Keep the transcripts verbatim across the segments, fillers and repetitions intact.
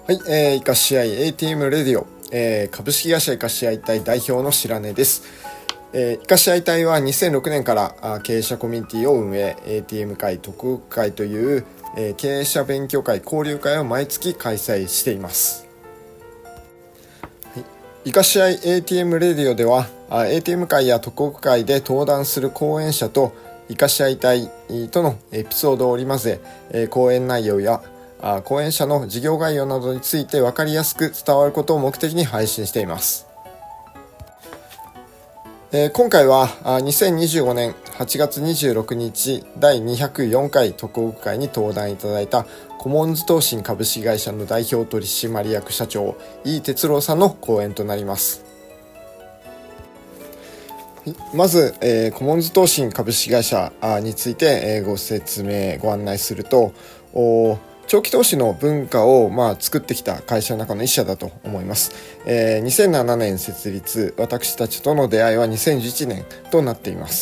はい、えー、イカシアイ エーティーエム レディオ、えー、株式会社イカシアイ隊代表の白根です。えー、イカシアイ隊はにせんろくねんから経営者コミュニティを運営、エーティーエム 会、特区会という、えー、経営者勉強会、交流会を毎月開催しています。はい、イカシアイ エーティーエム レディオでは エーティーエム 会や特区会で登壇する講演者とイカシアイ隊とのエピソードを織り交ぜ、えー、講演内容や講演者の事業概要などについて分かりやすく伝わることを目的に配信しています。えー、今回はにせんにじゅうごねんはちがつにじゅうろくにちだいにひゃくよんかい特区会に登壇いただいたコモンズ投信株式会社の代表取締役社長井伊哲郎さんの講演となります。まず、えー、コモンズ投信株式会社について、えー、ご説明ご案内すると、長期投資の文化を、まあ、作ってきた会社の中の一社だと思います。えー、にせんななねん設立、私たちとの出会いはにせんじゅういちねんとなっています。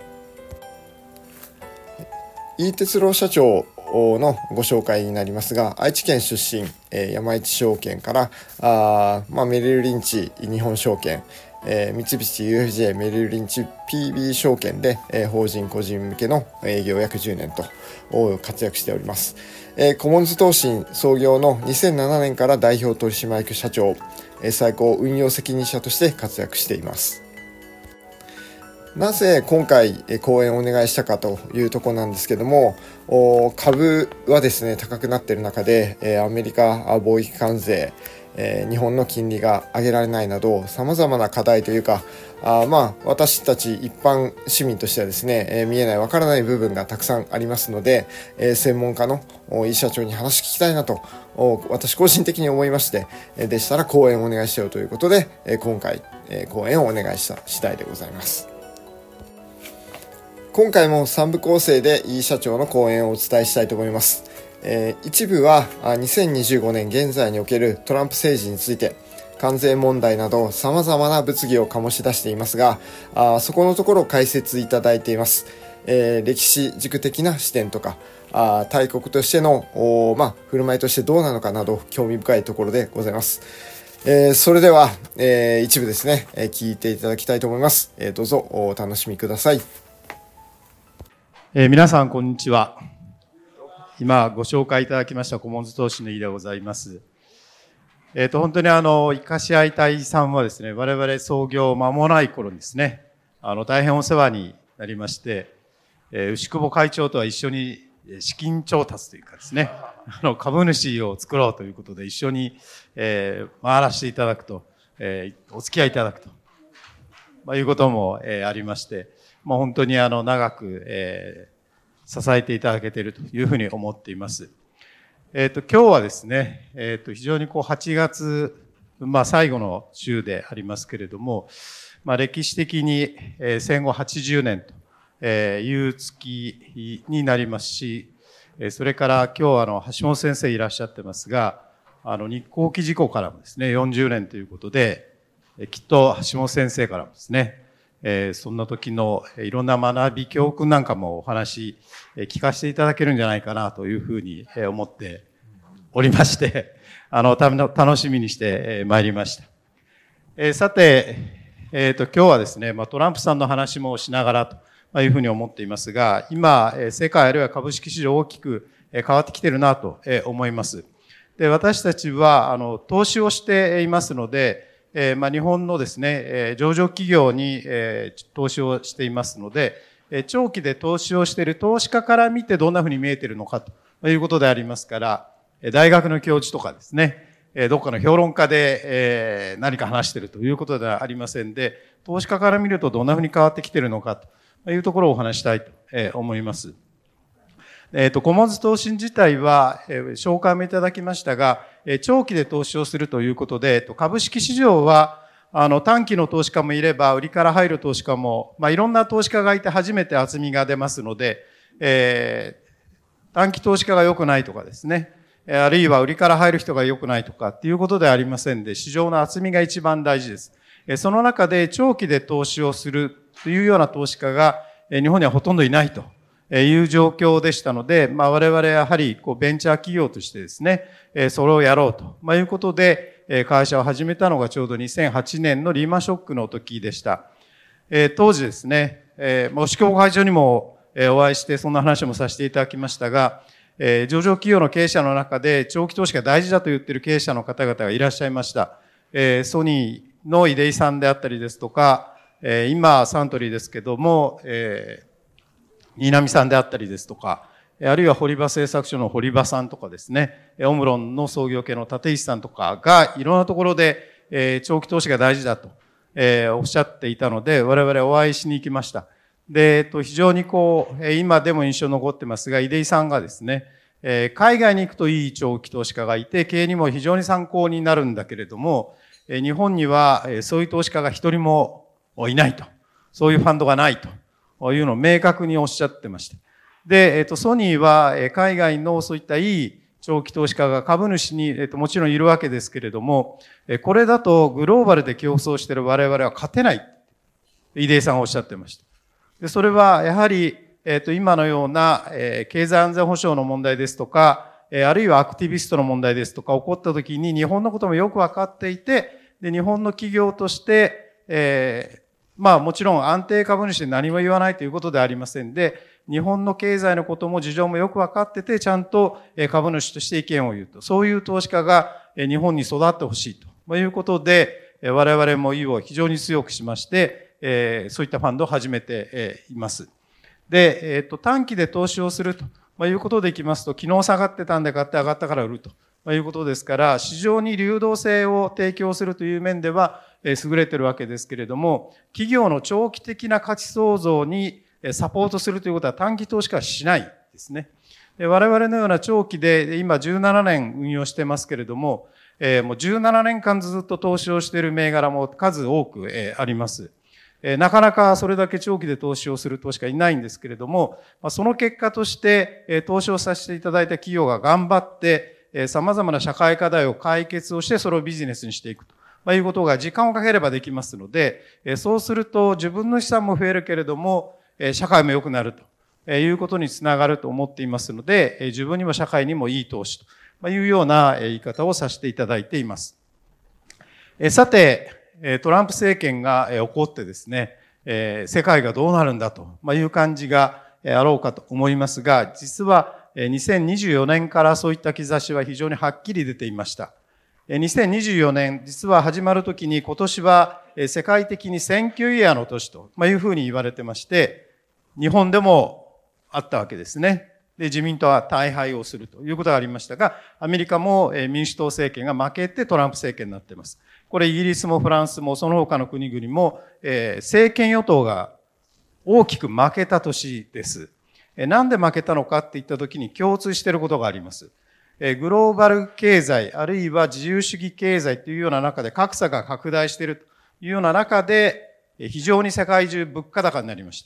井伊哲郎社長のご紹介になりますが、愛知県出身、えー、山一証券からあ、まあ、メリルリンチ日本証券、えー、三菱 ユーエフジェー メリルリンチ ピービー 証券で、えー、法人個人向けの営業約じゅうねんと活躍しております。えー、コモンズ投信創業のにせんななねんから代表取締役社長、えー、最高運用責任者として活躍しています。なぜ今回講演をお願いしたかというところなんですけども、株はですね高くなっている中でアメリカ貿易関税、日本の金利が上げられないなどさまざまな課題というか、あまあ私たち一般市民としてはですね見えないわからない部分がたくさんありますので、専門家の井伊社長に話聞きたいなと私個人的に思いまして、でしたら講演をお願いしようということで今回講演をお願いした次第でございます。今回もさんぶ構成で井伊社長の講演をお伝えしたいと思います。えー、一部はにせんにじゅうごねん現在におけるトランプ政治について、関税問題など様々な物議を醸し出していますが、あそこのところを解説いただいています。えー、歴史軸的な視点とか、あ大国としての、まあ、振る舞いとしてどうなのかなど興味深いところでございます。えー、それでは、えー、一部ですね、えー、聞いていただきたいと思います。えー、どうぞお楽しみください。 えー、皆さんこんにちは。今ご紹介いただきましたコモンズ投資の井でございます。えっと本当にあのイカシアイ隊さんはですね、我々創業間もない頃にですね、あの大変お世話になりまして、えー、牛久保会長とは一緒に資金調達というかですね、あの株主を作ろうということで一緒に、えー、回らせていただくと、えー、お付き合いいただくと、まあ、いうことも、えー、ありまして。まあ、本当にあの長く、えー、支えていただけているというふうに思っています。えっと、今日はですね、えっと、非常にこうはちがつ、まあ最後の週でありますけれども、まあ歴史的に、えー、戦後はちじゅうねんという月になりますし、それから今日あの橋本先生いらっしゃってますが、あの日航機事故からもですね、よんじゅうねんということで、きっと橋本先生からもですね、えー、そんな時のいろんな学び教訓なんかもお話聞かせていただけるんじゃないかなというふうに思っておりまして、あの楽しみにしてまいりました。えー、さて、えー、と今日はですね、まあ、トランプさんの話もしながらというふうに思っていますが、今世界あるいは株式市場大きく変わってきているなと思います。で、私たちはあの投資をしていますので、えー、まあ日本のですね、えー、上場企業に、えー、投資をしていますので、えー、長期で投資をしている投資家から見てどんなふうに見えているのかということでありますから、大学の教授とかですね、えー、どっかの評論家で、えー、何か話しているということではありませんで、投資家から見るとどんなふうに変わってきているのかというところをお話したいと思います。えっと、コモンズ投信自体は、えー、紹介もいただきましたが、えー、長期で投資をするということで、株式市場は、あの、短期の投資家もいれば、売りから入る投資家も、まあ、いろんな投資家がいて初めて厚みが出ますので、えー、短期投資家が良くないとかですね、あるいは売りから入る人が良くないとかっていうことではありませんで、市場の厚みが一番大事です。その中で長期で投資をするというような投資家が、日本にはほとんどいないという状況でしたので、まあ、我々やはりこうベンチャー企業としてですね、それをやろうと、まあ、いうことで、会社を始めたのがちょうどにせんはちねんのリーマンショックの時でした。当時ですね、押し込会長にもお会いしてそんな話もさせていただきましたが、上場企業の経営者の中で長期投資が大事だと言っている経営者の方々がいらっしゃいました。ソニーの出井さんであったりですとか、今サントリーですけども、新浪さんであったりですとか、あるいは堀場製作所の堀場さんとかですね、オムロンの創業家の立石さんとかがいろんなところで長期投資が大事だとおっしゃっていたので、我々お会いしに行きました。で、非常にこう、今でも印象に残ってますが、出井さんがですね、海外に行くといい長期投資家がいて、経営にも非常に参考になるんだけれども、日本にはそういう投資家が一人もいないと。そういうファンドがないというのを明確におっしゃってました。で、えっと、ソニーは海外のそういったいい長期投資家が株主に、えっと、もちろんいるわけですけれども、これだとグローバルで競争している我々は勝てない。出井さんがおっしゃってました。で、それはやはり、えっと、今のような、えー、経済安全保障の問題ですとか、えー、あるいはアクティビストの問題ですとか起こったときに日本のこともよくわかっていて、で、日本の企業として、えー、まあもちろん安定株主で何も言わないということではありませんで、日本の経済のことも事情もよくわかってて、ちゃんと株主として意見を言うと。そういう投資家が日本に育ってほしいということで、我々も意を非常に強くしまして、えー、そういったファンドを始めて、えー、います。で、えっと、短期で投資をするということでいきますと、昨日下がってたんで買って上がったから売るということですから、市場に流動性を提供するという面では、えー、優れているわけですけれども、企業の長期的な価値創造にサポートするということは短期投資家はしないですね。で、我々のような長期で、今じゅうななねん運用してますけれども、えー、もうじゅうななねんかんずっと投資をしている銘柄も数多く、えー、あります。なかなかそれだけ長期で投資をする投資家いないんですけれども、その結果として投資をさせていただいた企業が頑張って様々な社会課題を解決をしてそれをビジネスにしていくということが時間をかければできますので、そうすると自分の資産も増えるけれども社会も良くなるということにつながると思っていますので、自分にも社会にもいい投資というような言い方をさせていただいています。さて、トランプ政権が起こってですね、世界がどうなるんだという感じがあろうかと思いますが、実はにせんにじゅうよねんからそういった兆しは非常にはっきり出ていました。にせんにじゅうよねん、実は始まるときに今年は世界的に選挙イヤーの年というふうに言われてまして、日本でもあったわけですね。で、自民党は大敗をするということがありましたが、アメリカも民主党政権が負けてトランプ政権になっています。これイギリスもフランスもその他の国々も、えー、政権与党が大きく負けた年です。えー、なんで負けたのかって言ったときに共通していることがあります。えー、グローバル経済あるいは自由主義経済というような中で格差が拡大しているというような中で非常に世界中物価高になりました。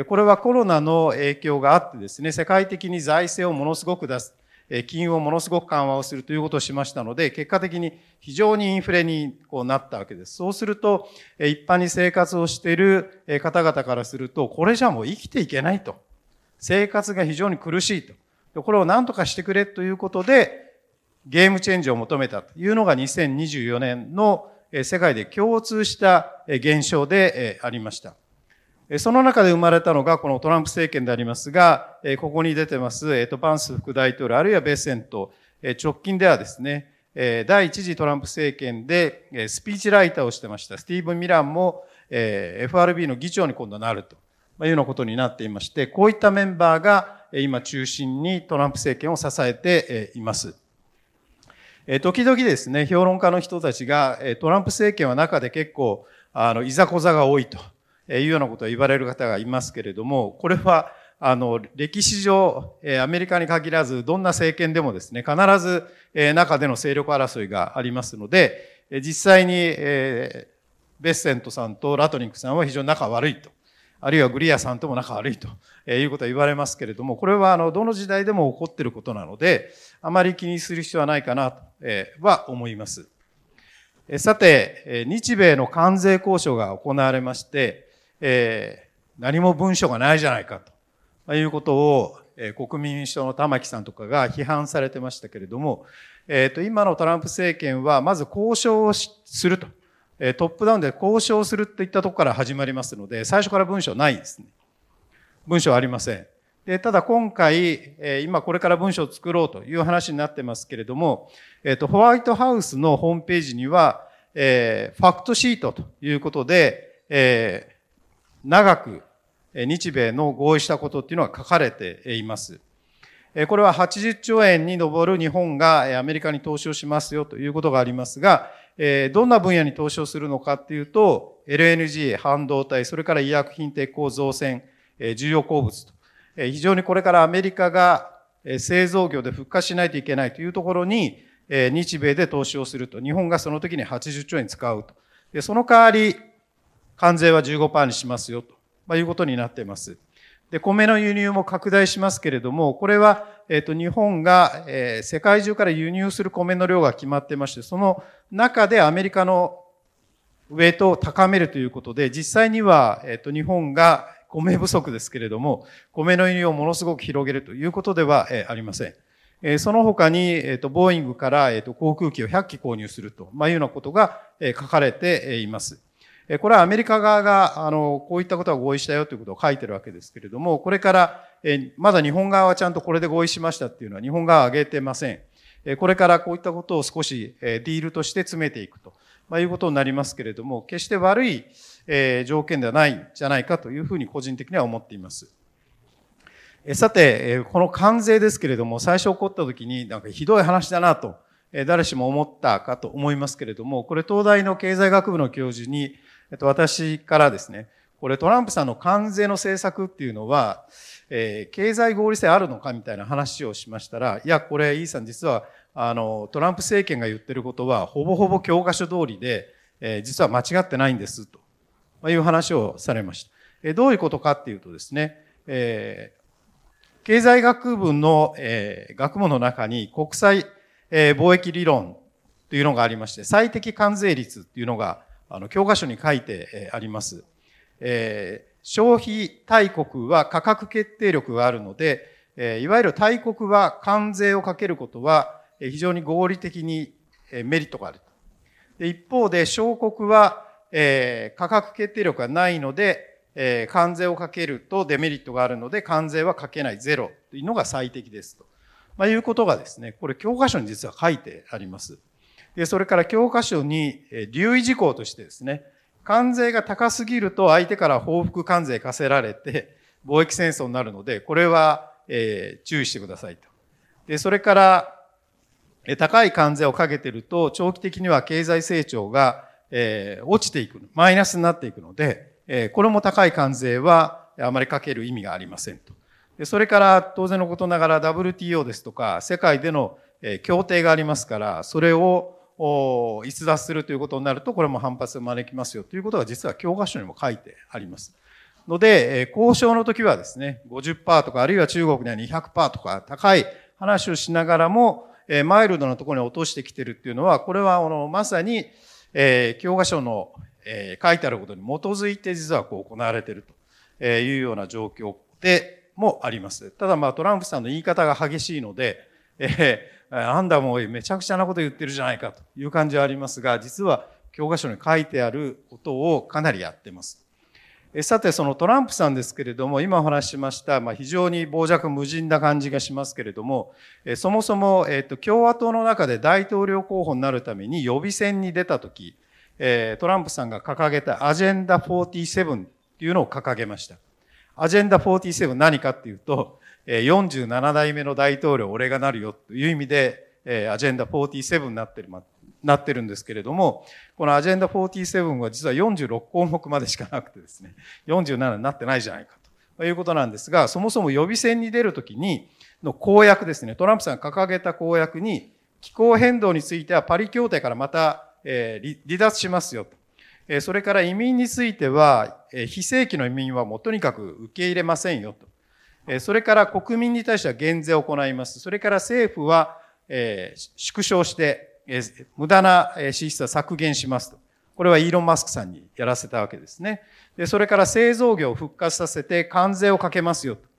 これはコロナの影響があってですね、世界的に財政をものすごく出す。金融をものすごく緩和をするということをしましたので、結果的に非常にインフレにこうなったわけです。そうすると、一般に生活をしている方々からすると、これじゃもう生きていけないと。生活が非常に苦しいと。これを何とかしてくれということで、ゲームチェンジを求めたというのがにせんにじゅうよねんの世界で共通した現象でありました。その中で生まれたのがこのトランプ政権でありますが、ここに出てます、えっと、バンス副大統領、あるいはベセント、直近ではですね、第一次トランプ政権でスピーチライターをしてました。スティーブン・ミランも エフアールビー の議長に今度なるというようなことになっていまして、こういったメンバーが今中心にトランプ政権を支えています。時々ですね、評論家の人たちがトランプ政権は中で結構あのいざこざが多いと。いうようなことを言われる方がいますけれども、これは、あの、歴史上、アメリカに限らず、どんな政権でもですね、必ず、中での勢力争いがありますので、実際に、ベッセントさんとラトニックさんは非常に仲悪いと。あるいはグリアさんとも仲悪いということは言われますけれども、これは、あの、どの時代でも起こっていることなので、あまり気にする必要はないかなとは思います。さて、日米の関税交渉が行われまして、えー、何も文書がないじゃないかということを、えー、国民民主党の玉木さんとかが批判されてましたけれども、えっと、今のトランプ政権は、まず交渉をすると。トップダウンで交渉するといったところから始まりますので、最初から文書ないですね。文書ありません。で、ただ今回、今これから文書を作ろうという話になってますけれども、えっと、ホワイトハウスのホームページには、えー、ファクトシートということで、えー、長く日米の合意したことっていうのが書かれています。これははちじゅっちょうえんに上る日本がアメリカに投資をしますよということがありますが、どんな分野に投資をするのかっていうと、エルエヌジー、半導体、それから医薬品、鉄鋼、造船、重要鉱物と、非常にこれからアメリカが製造業で復活しないといけないというところに、日米で投資をすると。日本がその時にはちじゅっちょうえん使うと。で、その代わり、関税は じゅうごパーセント にしますよと、まあ、いうことになっています。で、米の輸入も拡大しますけれども、これは、えっと、日本が、えー、世界中から輸入する米の量が決まってまして、その中でアメリカのウェイトを高めるということで、実際には、えっと、日本が米不足ですけれども、米の輸入をものすごく広げるということでは、えー、ありません。えー、その他に、えっと、ボーイングから、えっと、航空機をひゃっき購入すると、まあ、いうようなことが、えー、書かれています。これはアメリカ側が、あの、こういったことは合意したよということを書いてるわけですけれども、これから、えまだ日本側はちゃんとこれで合意しましたっていうのは日本側は挙げてません。えこれからこういったことを少し、えディールとして詰めていくと、まあ、いうことになりますけれども、決して悪い、え条件ではないんじゃないかというふうに個人的には思っています。えさて、この関税ですけれども、最初起こった時になんかひどい話だなと、誰しも思ったかと思いますけれども、これ東大の経済学部の教授に、えっと、私からですね、これトランプさんの関税の政策っていうのは、えー、経済合理性あるのかみたいな話をしましたら、いや、これ、イーさん実は、あの、トランプ政権が言ってることは、ほぼほぼ教科書通りで、えー、実は間違ってないんです、という話をされました。えー、どういうことかっていうとですね、えー、経済学部の、えー、学問の中に国際、えー、貿易理論というのがありまして、最適関税率っていうのが、あの、教科書に書いてあります。えー、消費大国は価格決定力があるので、えー、いわゆる大国は関税をかけることは非常に合理的にメリットがある。で一方で小国は、えー、価格決定力がないので、えー、関税をかけるとデメリットがあるので関税はかけないゼロというのが最適ですと。まあ、いうことがですね、これ教科書に実は書いてあります。で、それから教科書に留意事項としてですね、関税が高すぎると相手から報復関税課せられて貿易戦争になるので、これは、えー、注意してくださいと。で、それから、高い関税をかけてると、長期的には経済成長が、えー、落ちていく、マイナスになっていくので、えー、これも高い関税はあまりかける意味がありませんと。で、それから当然のことながら ダブリューティーオー ですとか、世界での協定がありますから、それを逸脱するということになると、これも反発を招きますよということが実は教科書にも書いてあります。ので、交渉の時はですね、ごじゅっパーセント とか、あるいは中国には にひゃくパーセント とか、高い話をしながらも、マイルドなところに落としてきてるっていうのは、これはあのまさに、えー、教科書の、えー、書いてあることに基づいて実はこう行われているというような状況でもあります。ただまあトランプさんの言い方が激しいので、えーあんだもめちゃくちゃなこと言ってるじゃないかという感じはありますが、実は教科書に書いてあることをかなりやっています。さて、そのトランプさんですけれども、今お話ししました、まあ、非常に傍若無人な感じがしますけれども、そもそも、えっと、共和党の中で大統領候補になるために予備選に出たとき、トランプさんが掲げたアジェンダよんじゅうななっていうのを掲げました。アジェンダよんじゅうなな何かっていうと、よんじゅうななだいめの大統領俺がなるよという意味で、アジェンダよんじゅうななになってる、なってるんですけれども、このアジェンダよんじゅうななは実はよんじゅうろくこうもくまでしかなくてですね、よんじゅうななになってないじゃないかということなんですが、そもそも予備選に出るときにの公約ですね、トランプさんが掲げた公約に、気候変動についてはパリ協定からまた離脱しますよと。それから移民については、非正規の移民はもうとにかく受け入れませんよと。それから国民に対しては減税を行います。それから政府は縮小して無駄な支出は削減しますと。これはイーロン・マスクさんにやらせたわけですね。で、それから製造業を復活させて関税をかけますよと。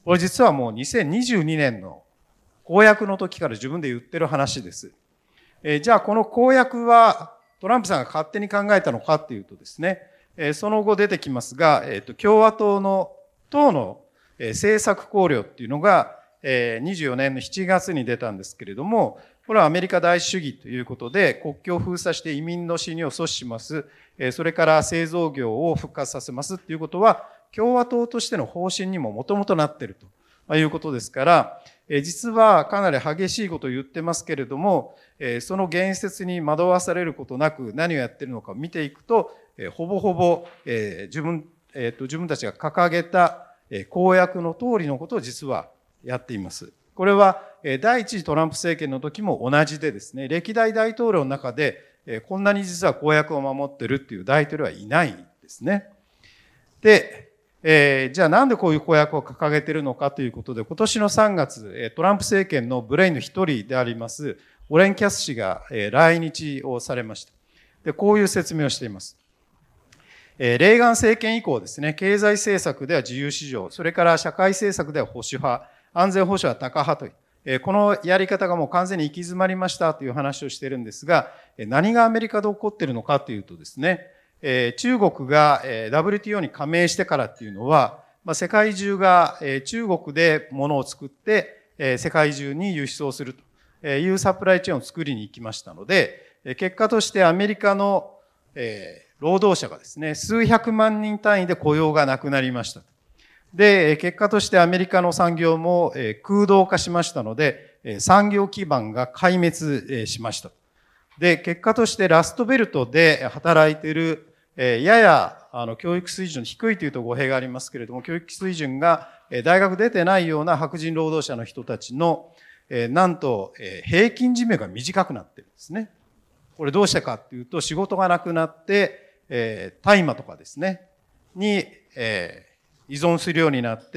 これ実はもうにせんにじゅうにねんの公約の時から自分で言ってる話です。えー、じゃあこの公約はトランプさんが勝手に考えたのかっていうとですね、えー、その後出てきますが、えーと、共和党の党の政策綱領っていうのがにじゅうよねんのしちがつに出たんですけれども、これはアメリカ第一主義ということで、国境を封鎖して移民の侵入を阻止します。それから製造業を復活させますっていうことは、共和党としての方針にももともとなっているということですから、実はかなり激しいことを言ってますけれども、その言説に惑わされることなく何をやっているのかを見ていくと、ほぼほぼ自分、えーと、自分たちが掲げた公約の通りのことを実はやっています。これは第一次トランプ政権の時も同じでですね、歴代大統領の中でこんなに実は公約を守ってるっていう大統領はいないんですね。で、えー、じゃあなんでこういう公約を掲げているのかということで、今年のさんがつ、トランプ政権のブレインの一人でありますオレン・キャス氏が来日をされました。で、こういう説明をしています。レーガン政権以降ですね、経済政策では自由市場、それから社会政策では保守派、安全保障はタカ派という、このやり方がもう完全に行き詰まりましたという話をしているんですが、何がアメリカで起こっているのかというとですね、中国が ダブリューティーオー に加盟してからっていうのは、世界中が中国で物を作って世界中に輸出をするというサプライチェーンを作りに行きましたので、結果としてアメリカの労働者がですね、数百万人単位で雇用がなくなりました。で、結果としてアメリカの産業も空洞化しましたので、産業基盤が壊滅しました。で、結果としてラストベルトで働いている、ややあの教育水準低いというと語弊がありますけれども、教育水準が大学出てないような白人労働者の人たちの、なんと平均寿命が短くなっているんですね。これどうしてかっていうと、仕事がなくなって、えー、大麻とかですね、に、えー、依存するようになって、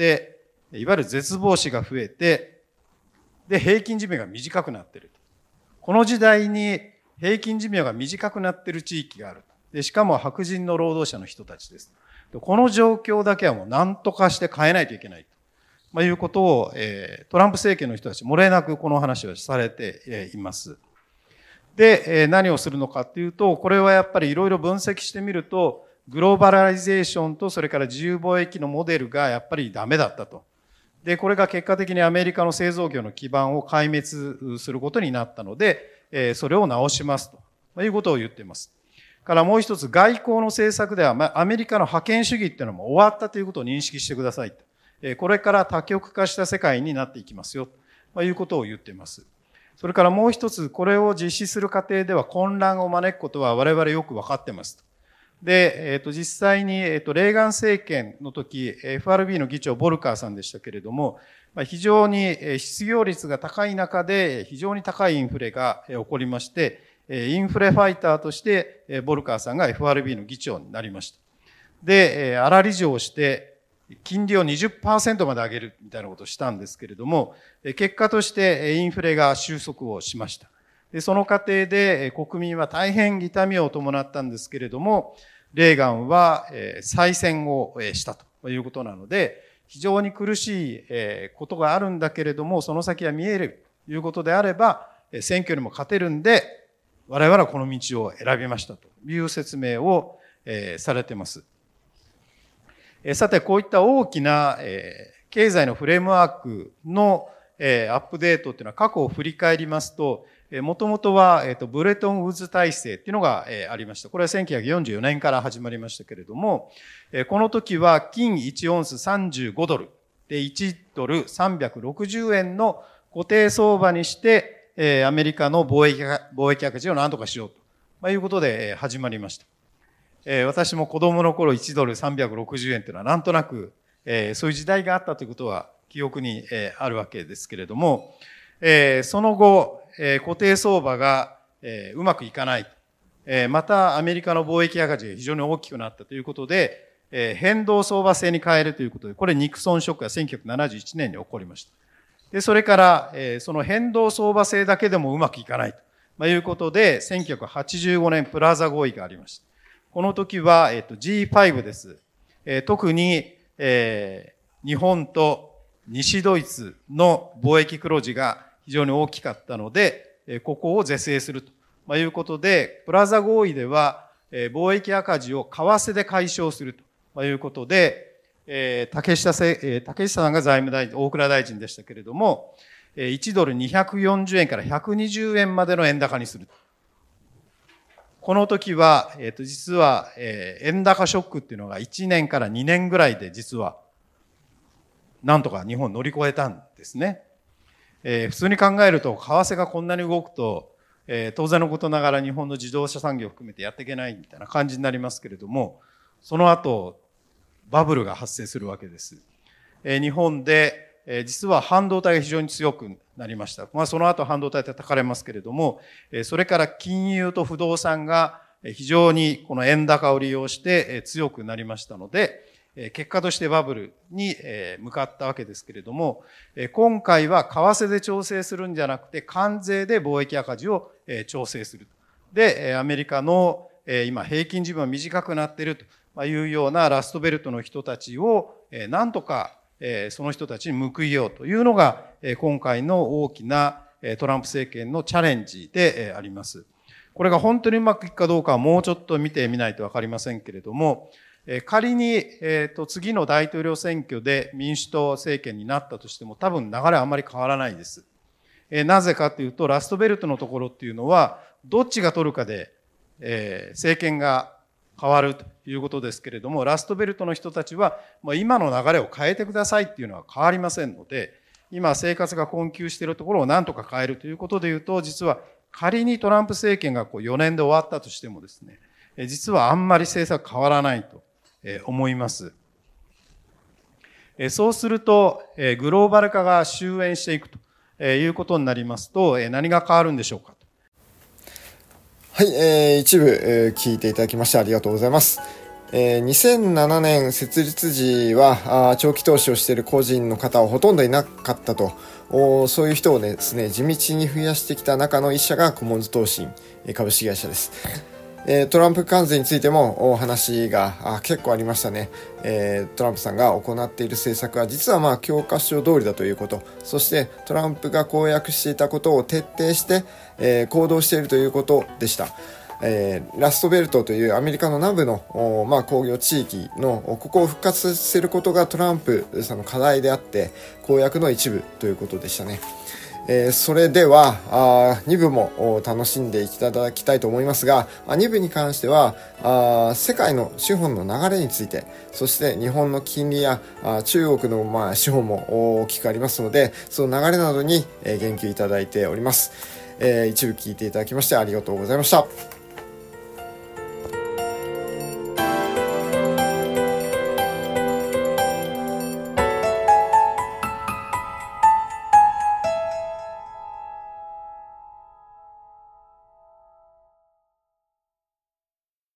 いわゆる絶望死が増えて、で、平均寿命が短くなっている。この時代に平均寿命が短くなっている地域がある。で、しかも白人の労働者の人たちです。この状況だけはもう何とかして変えないといけないと、まあ、いうことを、えー、トランプ政権の人たち、漏れなくこの話をされています。で、何をするのかっていうと、これはやっぱりいろいろ分析してみると、グローバライゼーションとそれから自由貿易のモデルがやっぱりダメだったと。で、これが結果的にアメリカの製造業の基盤を壊滅することになったので、それを直しますということを言っています。からもう一つ、外交の政策ではアメリカの覇権主義っていうのも終わったということを認識してください。これから多極化した世界になっていきますよということを言っています。それからもう一つ、これを実施する過程では混乱を招くことは我々よく分かってます。で、えっと、実際に、えっと、レーガン政権の時、エフアールビー の議長、ボルカーさんでしたけれども、非常に失業率が高い中で、非常に高いインフレが起こりまして、インフレファイターとして、ボルカーさんが エフアールビー の議長になりました。で、粗利上をして、金利を にじゅっパーセント まで上げるみたいなことをしたんですけれども、結果としてインフレが収束をしました。で、その過程で国民は大変痛みを伴ったんですけれども、レーガンは再選をしたということなので、非常に苦しいことがあるんだけれども、その先が見えるということであれば、選挙にも勝てるんで、我々はこの道を選びましたという説明をされています。さて、こういった大きな経済のフレームワークのアップデートっていうのは過去を振り返りますと、もともとはブレトンウッズ体制っていうのがありました。これはせんきゅうひゃくよんじゅうよねんから始まりましたけれども、この時は金いちオンスさんじゅうごドルでいちドルさんびゃくろくじゅうえんの固定相場にして、アメリカの貿易貿易赤字を何とかしようということで始まりました。私も子供の頃いちドルさんびゃくろくじゅうえんというのはなんとなくそういう時代があったということは記憶にあるわけですけれども、その後固定相場がうまくいかない、またアメリカの貿易赤字が非常に大きくなったということで変動相場制に変えるということで、これニクソンショックがせんきゅうひゃくななじゅういちねんに起こりました。で、それからその変動相場制だけでもうまくいかないということでせんきゅうひゃくはちじゅうごねんプラザ合意がありました。この時は、えっと、ジーファイブ です。えー、特に、えー、日本と西ドイツの貿易黒字が非常に大きかったので、ここを是正するということで、プラザ合意では貿易赤字を為替で解消するということで、竹下せ、竹下さんが財務大臣、大蔵大臣でしたけれども、いちドルにひゃくよんじゅうえんからひゃくにじゅうえんまでの円高にする。この時は、えっと、実は、えー、円高ショックっていうのがいちねんからにねんぐらいで実は、なんとか日本乗り越えたんですね。えー、普通に考えると、為替がこんなに動くと、えー、当然のことながら日本の自動車産業を含めてやっていけないみたいな感じになりますけれども、その後、バブルが発生するわけです。えー、日本で、えー、実は半導体が非常に強くなりました。まあ、その後半導体叩かれますけれども、えー、それから金融と不動産が非常にこの円高を利用して強くなりましたので、結果としてバブルに向かったわけですけれども、今回は為替で調整するんじゃなくて関税で貿易赤字を調整する。で、アメリカの今平均寿命が短くなっているというようなラストベルトの人たちをなんとかその人たちに報いようというのが今回の大きなトランプ政権のチャレンジであります。これが本当にうまくいくかどうかはもうちょっと見てみないとわかりませんけれども、仮に、えーと、次の大統領選挙で民主党政権になったとしても多分流れはあまり変わらないです。えー、なぜかというと、ラストベルトのところっていうのは、どっちが取るかで、えー、政権が変わるということですけれども、ラストベルトの人たちは、まあ、今の流れを変えてくださいっていうのは変わりませんので、今生活が困窮しているところを何とか変えるということでいうと、実は仮にトランプ政権がこうよねんで終わったとしてもですね、実はあんまり政策変わらないと思います。そうすると、グローバル化が終焉していくということになりますと、何が変わるんでしょうか。 はい、えー、一部、えー、聞いていただきましてありがとうございます。えー、にせんななねん設立時はあ長期投資をしている個人の方はほとんどいなかったと、おそういう人をですね、地道に増やしてきた中の一社がコモンズ投信株式会社です。えー、トランプ関税についてもお話があ結構ありましたね。えー、トランプさんが行っている政策は実はまあ教科書通りだということ、そしてトランプが公約していたことを徹底して、えー、行動しているということでした。えー、ラストベルトというアメリカの南部の、まあ、工業地域のここを復活させることがトランプさんの課題であって公約の一部ということでしたね。えー、それではあに部も楽しんでいただきたいと思いますが、に部に関してはあ世界の資本の流れについて、そして日本の金利やあ中国のまあ資本も大きくありますので、その流れなどに言及いただいております。えー、一部聞いていただきましてありがとうございました。